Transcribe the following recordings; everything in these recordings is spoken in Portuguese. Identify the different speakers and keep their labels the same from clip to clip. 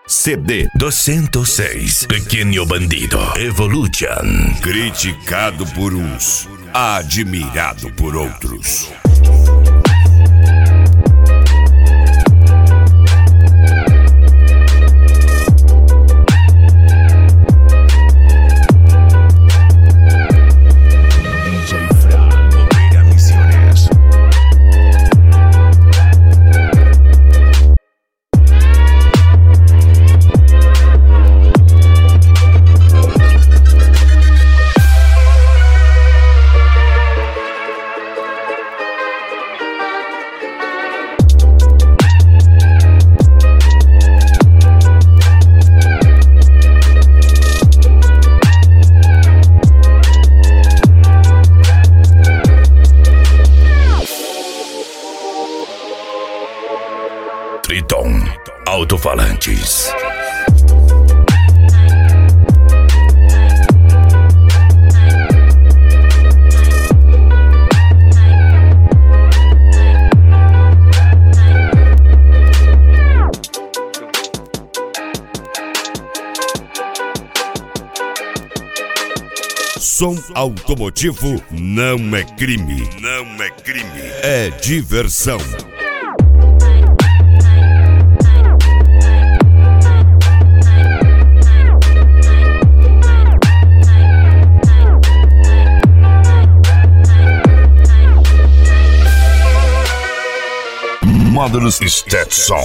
Speaker 1: CD 206, Pequeno Bandido, Evolution. Criticado por uns, admirado por outros. Triton Alto-Falantes. Som automotivo não é crime. Não é crime. É diversão. Mother's Stetson.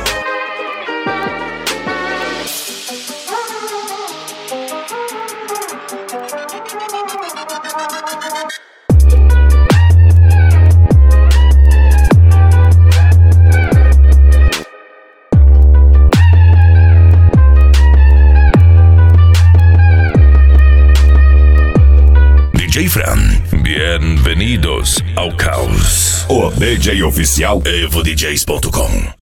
Speaker 1: DJ Fran, bienvenidos ao caos. O DJ oficial EvoDJs.com.